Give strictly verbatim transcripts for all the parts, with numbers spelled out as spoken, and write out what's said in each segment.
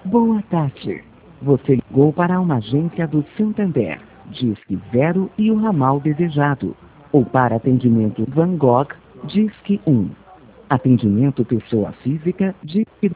Boa tarde. Você ligou para uma agência do Santander. Disque zero e o ramal desejado. Ou para atendimento Van Gogh, Disque um. Atendimento pessoa física, Disque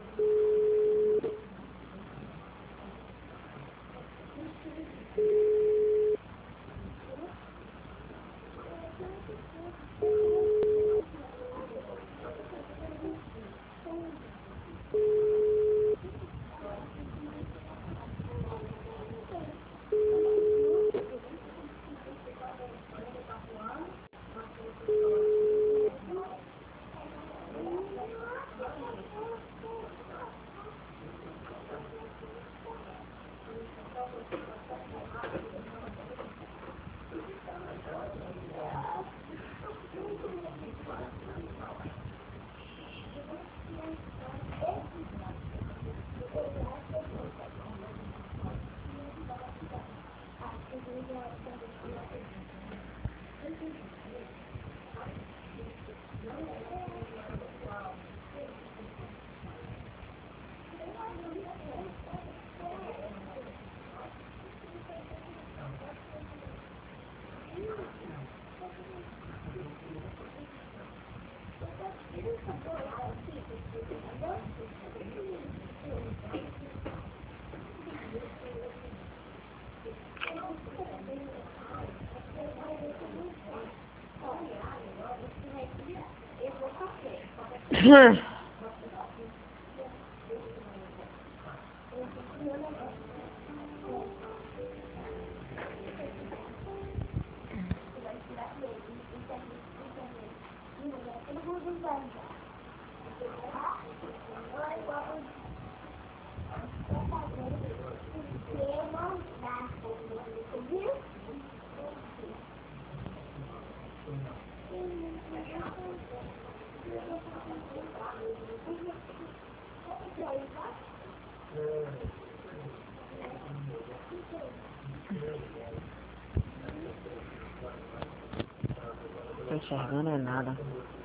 Tô enxergando é nada.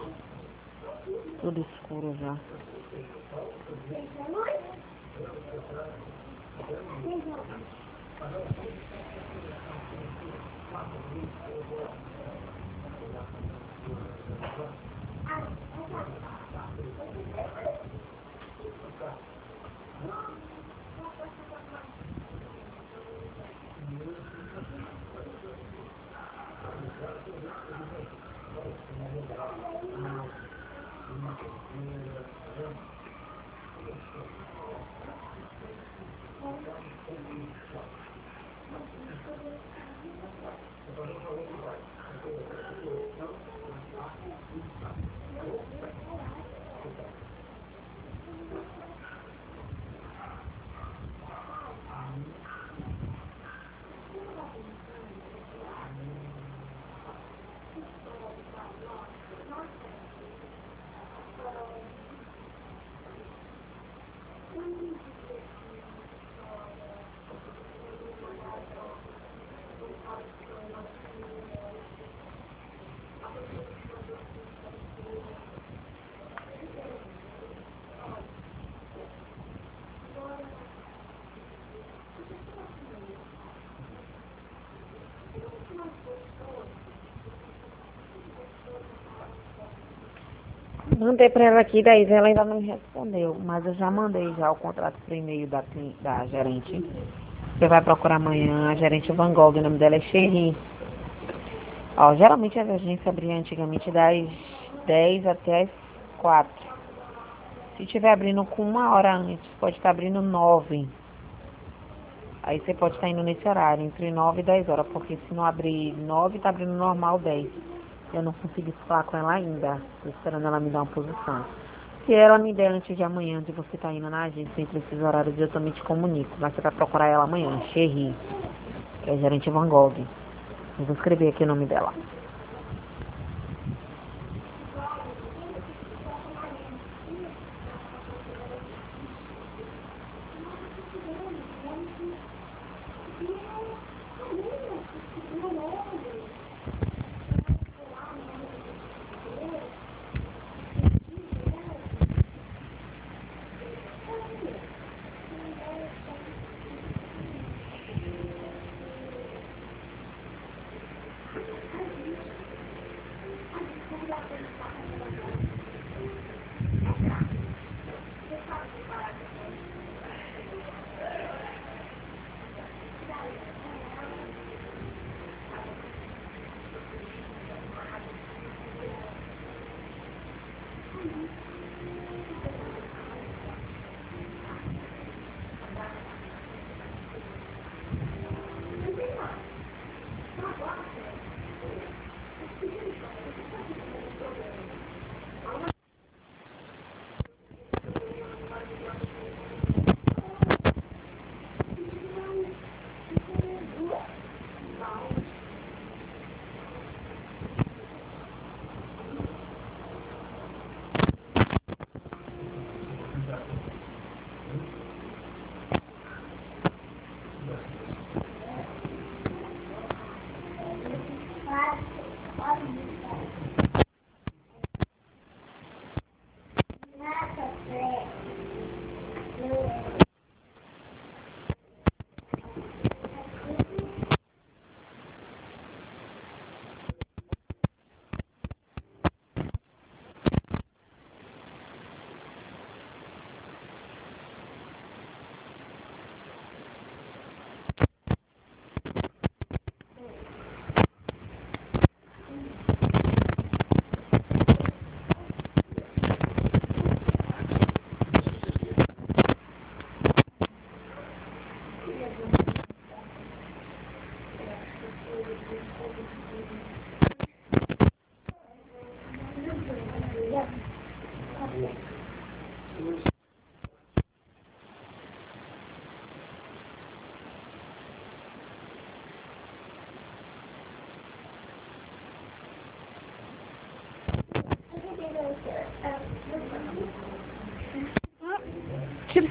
Tudo escuro já. Mandei pra ela aqui, daí ela ainda não me respondeu. Mas eu já mandei já o contrato por e-mail da, da gerente. Você vai procurar amanhã, a gerente Van Gogh, o nome dela é Sherry. Ó, geralmente a agência abria antigamente das dez até as quatro. Se estiver abrindo com uma hora antes, pode estar abrindo nove. Aí você pode estar indo nesse horário, entre nove e dez horas, porque se não abrir nove, tá abrindo normal dez. Eu não consegui falar com ela ainda. Tô esperando ela me dar uma posição. Se ela me der antes de amanhã, de você estar indo na agência entre esses horários, eu também te comunico. Mas você vai procurar ela amanhã, Sherry, que é gerente Van Gogh. Eu vou escrever aqui o nome dela. Tira.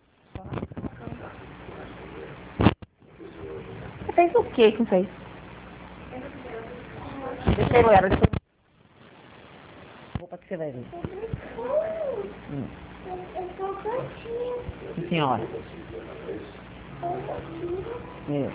Você fez o que que fez? Deixa eu ver, deixa eu... Roupa que você vai ver. Hum. Sim, senhora. É.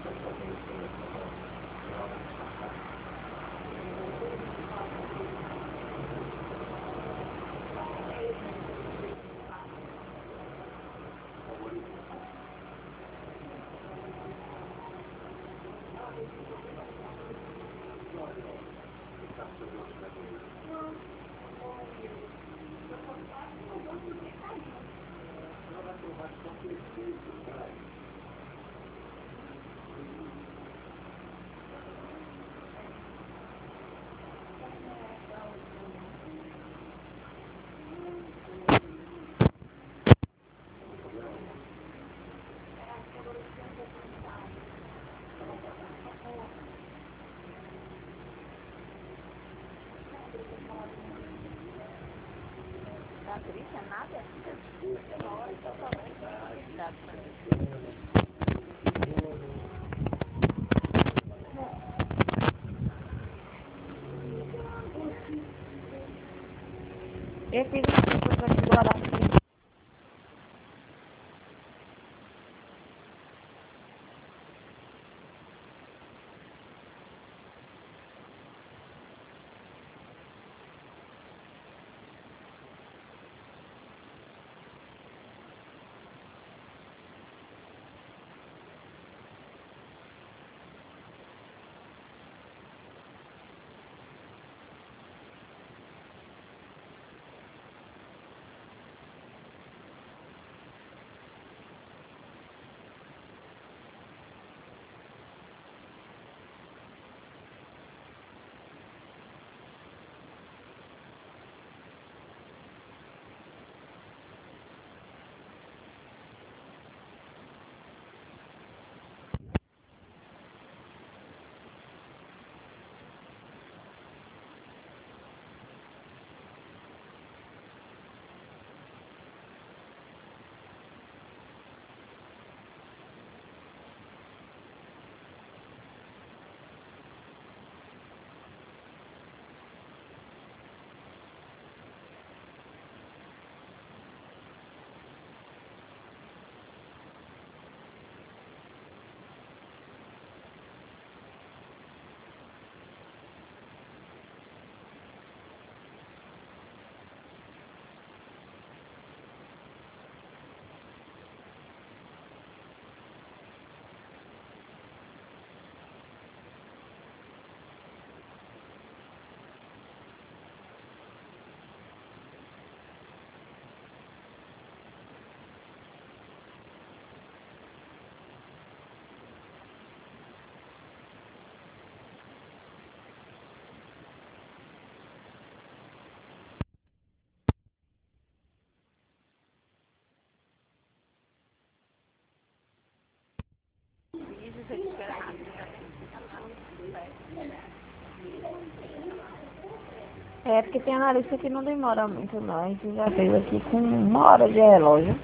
Patrícia, nada? Eu fiz uma coisa aqui do horário. É, porque tem analista que não demora muito não. A gente já fez aqui com uma hora de relógio.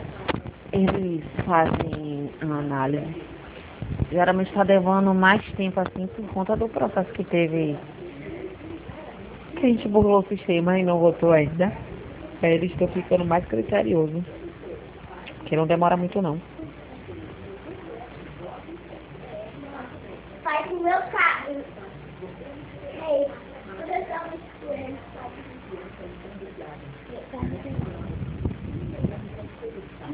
Eles fazem a análise. Geralmente está levando mais tempo assim por conta do processo que teve. Que a gente burlou o sistema e não votou ainda. Aí eles estão ficando mais criteriosos. Que não demora muito não. Faz o meu carro. Ei, eu já estava